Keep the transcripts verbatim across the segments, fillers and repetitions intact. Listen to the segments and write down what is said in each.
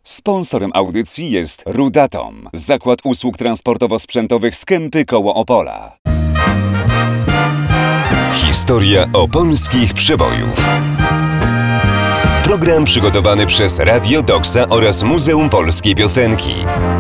Sponsorem audycji jest Rudatom, zakład usług transportowo-sprzętowych z Kępy koło Opola. Historia opolskich przebojów. Program przygotowany przez Radio Doksa oraz Muzeum Polskiej Piosenki.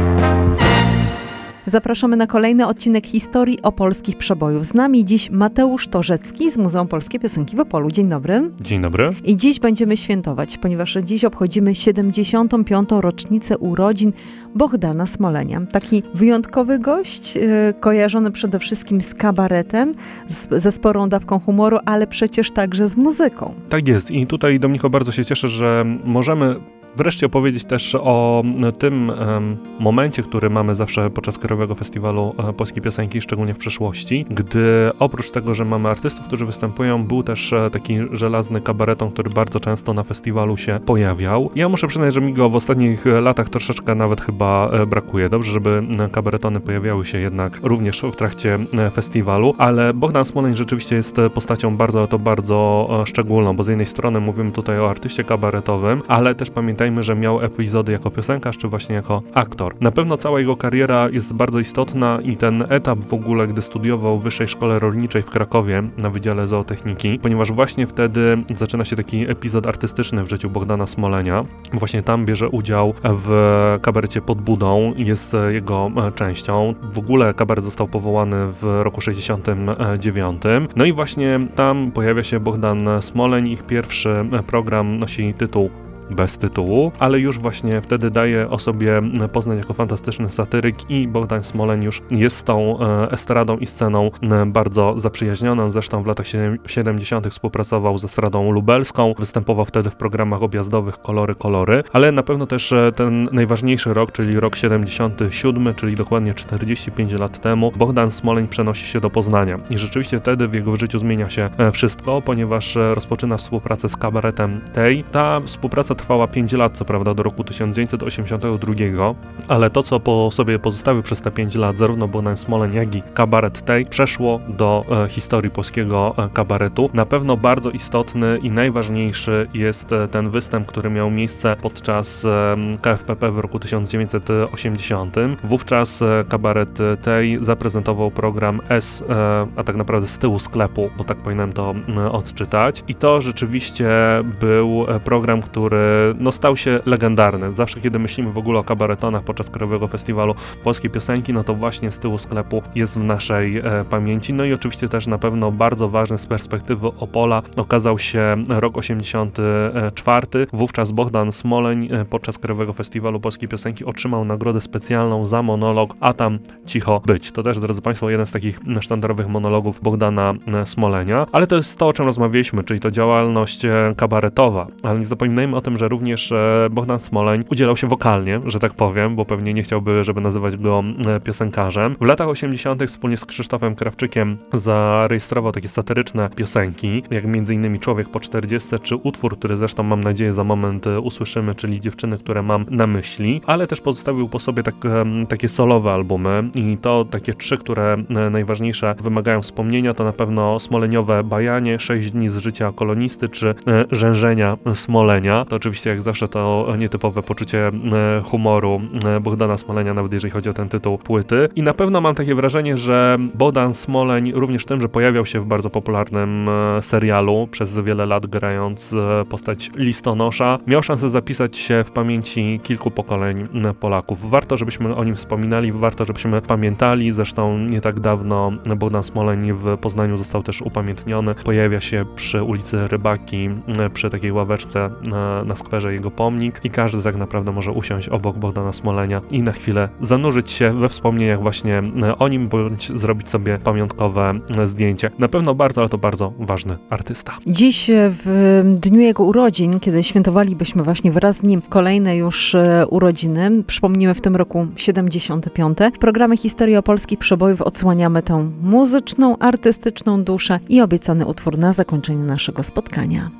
Zapraszamy na kolejny odcinek historii opolskich przebojów. Z nami dziś Mateusz Torzecki z Muzeum Polskiej Piosenki w Opolu. Dzień dobry. Dzień dobry. I dziś będziemy świętować, ponieważ dziś obchodzimy siedemdziesiątą piątą rocznicę urodzin Bohdana Smolenia. Taki wyjątkowy gość, yy, kojarzony przede wszystkim z kabaretem, z, ze sporą dawką humoru, ale przecież także z muzyką. Tak jest. I tutaj, Dominiko, bardzo się cieszę, że możemy wreszcie opowiedzieć też o tym um, momencie, który mamy zawsze podczas Krajowego Festiwalu Polskiej Piosenki, szczególnie w przeszłości, gdy oprócz tego, że mamy artystów, którzy występują, był też taki żelazny kabareton, który bardzo często na festiwalu się pojawiał. Ja muszę przyznać, że mi go w ostatnich latach troszeczkę nawet chyba brakuje. Dobrze, żeby kabaretony pojawiały się jednak również w trakcie festiwalu, ale Bohdan Smoleń rzeczywiście jest postacią bardzo, to bardzo szczególną, bo z jednej strony mówimy tutaj o artyście kabaretowym, ale też pamiętajmy, że miał epizody jako piosenkarz, czy właśnie jako aktor. Na pewno cała jego kariera jest bardzo istotna i ten etap w ogóle, gdy studiował w Wyższej Szkole Rolniczej w Krakowie na Wydziale Zootechniki, ponieważ właśnie wtedy zaczyna się taki epizod artystyczny w życiu Bohdana Smolenia. Właśnie tam bierze udział w kabarecie Pod Budą, jest jego częścią. W ogóle kabaret został powołany w roku sześćdziesiątym dziewiątym. No i właśnie tam pojawia się Bohdan Smoleń. Ich pierwszy program nosi tytuł bez tytułu, ale już właśnie wtedy daje o sobie poznać jako fantastyczny satyryk i Bohdan Smoleń już jest z tą estradą i sceną bardzo zaprzyjaźnioną. Zresztą w latach siedemdziesiątych współpracował z Estradą Lubelską, występował wtedy w programach objazdowych Kolory, Kolory, ale na pewno też ten najważniejszy rok, czyli rok siedemdziesiąty siódmy, czyli dokładnie czterdzieści pięć lat temu, Bohdan Smoleń przenosi się do Poznania. I rzeczywiście wtedy w jego życiu zmienia się wszystko, ponieważ rozpoczyna współpracę z kabaretem Tej. Ta współpraca trwała pięć lat, co prawda, do roku tysiąc dziewięćset osiemdziesiątego drugiego, ale to, co po sobie pozostawił przez te pięć lat, zarówno Bohdan Smoleń, jak i kabaret Tej, przeszło do e, historii polskiego e, kabaretu. Na pewno bardzo istotny i najważniejszy jest e, ten występ, który miał miejsce podczas e, K F P P w roku tysiąc dziewięćset osiemdziesiątym. Wówczas e, kabaret Tej zaprezentował program S, e, a tak naprawdę z tyłu sklepu, bo tak powinienem to e, odczytać. I to rzeczywiście był e, program, który no, stał się legendarny. Zawsze, kiedy myślimy w ogóle o kabaretonach podczas Krajowego Festiwalu Polskiej Piosenki, no to właśnie z tyłu sklepu jest w naszej e, pamięci. No i oczywiście też na pewno bardzo ważny z perspektywy Opola okazał się rok osiemdziesiąty czwarty. Wówczas Bohdan Smoleń e, podczas Krajowego Festiwalu Polskiej Piosenki otrzymał nagrodę specjalną za monolog A tam cicho być. To też, drodzy Państwo, jeden z takich sztandarowych monologów Bohdana Smolenia. Ale to jest to, o czym rozmawialiśmy, czyli to działalność kabaretowa. Ale nie zapominajmy o tym, że również Bohdan Smoleń udzielał się wokalnie, że tak powiem, bo pewnie nie chciałby, żeby nazywać go piosenkarzem. W latach osiemdziesiątych wspólnie z Krzysztofem Krawczykiem zarejestrował takie satyryczne piosenki, jak między innymi Człowiek po czterdziestce, czy utwór, który zresztą mam nadzieję za moment usłyszymy, czyli Dziewczyny, które mam na myśli, ale też pozostawił po sobie tak, takie solowe albumy i to takie trzy, które najważniejsze wymagają wspomnienia, to na pewno Smoleniowe Bajanie, Sześć dni z życia kolonisty, czy Rzężenia Smolenia. To oczywiście jak zawsze to nietypowe poczucie humoru Bohdana Smolenia, nawet jeżeli chodzi o ten tytuł płyty. I na pewno mam takie wrażenie, że Bohdan Smoleń również tym, że pojawiał się w bardzo popularnym serialu, przez wiele lat grając postać listonosza, miał szansę zapisać się w pamięci kilku pokoleń Polaków. Warto, żebyśmy o nim wspominali, warto, żebyśmy pamiętali. Zresztą nie tak dawno Bohdan Smoleń w Poznaniu został też upamiętniony. Pojawia się przy ulicy Rybaki, przy takiej ławeczce na, na skwerze jego pomnik i każdy tak naprawdę może usiąść obok Bohdana Smolenia i na chwilę zanurzyć się we wspomnieniach właśnie o nim, bądź zrobić sobie pamiątkowe zdjęcie. Na pewno bardzo, ale to bardzo ważny artysta. Dziś w dniu jego urodzin, kiedy świętowalibyśmy właśnie wraz z nim kolejne już urodziny, przypomnimy w tym roku siedemdziesiąte piąte. W programie Historii Opolskich Przebojów odsłaniamy tę muzyczną, artystyczną duszę i obiecany utwór na zakończenie naszego spotkania.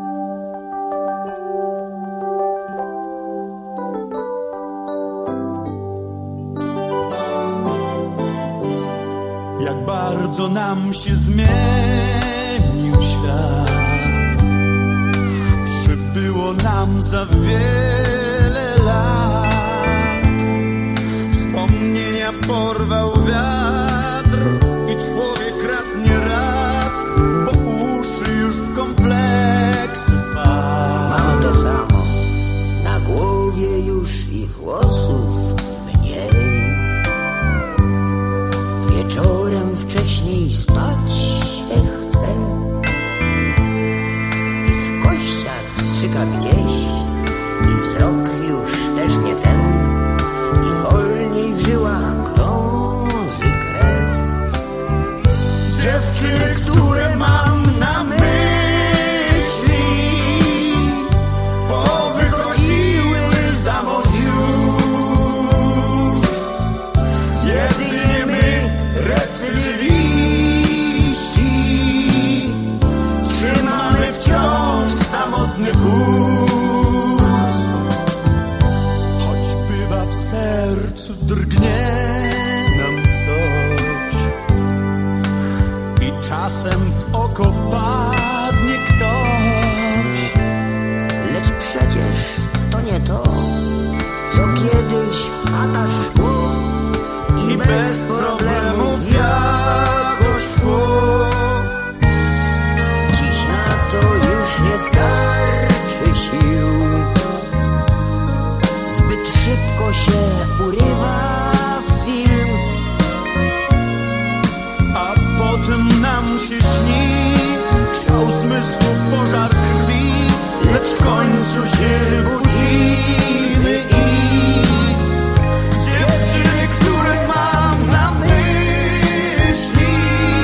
Jak bardzo nam się zmienił świat, przybyło nam za wiele lat. włosów mniej. Wieczorem wcześniej spać się chce i w kościach strzyka gdzieś i wzrok już też nie ten i wolniej w żyłach krąży krew. Dziewczyny, które mam na myśli, powychodziły za mąż już. Jedynie my, recydywiści, trzymamy wciąż samotny kurs. Choć bywa w sercu drgnie nam coś i czasem w oko wpadnie ktoś, Lecz przecież to nie to, co kiedyś chata szło i bez problemów jakoś szło. Dziś na to już nie starczy sił. Zbyt szybko się urywa film, A potem nam się śni szał zmysłu, pożar krwi, lecz w końcu się budzimy i dziewczyny, które mam na myśli,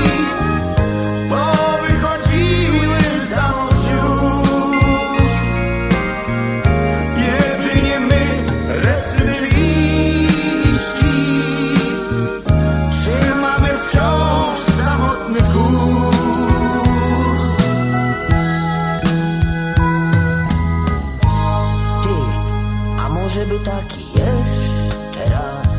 powychodziły za mąż już. Jedynie my, recydywiści, trzymamy wciąż samotny kurs. ty, a może by tak jeszcze raz?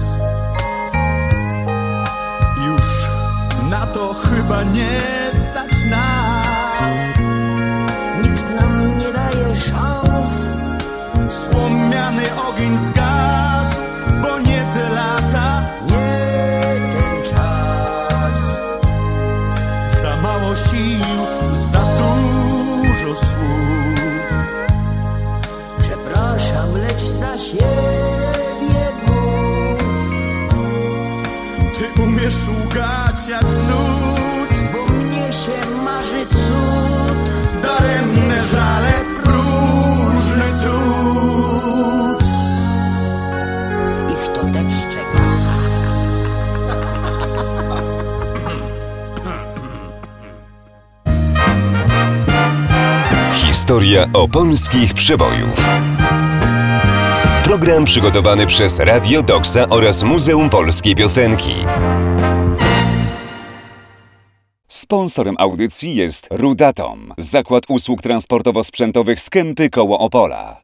Już na to chyba nie stać nas. Nikt nam nie daje szans. Słomiany ogień zgasł, bo nie te lata, Nie ten czas. za mało sił, za dużo słów. Przepraszam, lecz za siebie mów, Ty umiesz ugać jak nut, bo mnie się marzy cud. daremne żale, próżny trud. Ich to też czeka. Historia opolskich przebojów. Program przygotowany przez Radio Doksa oraz Muzeum Polskiej Piosenki. Sponsorem audycji jest Rudatom, zakład usług transportowo-sprzętowych z Kępy koło Opola.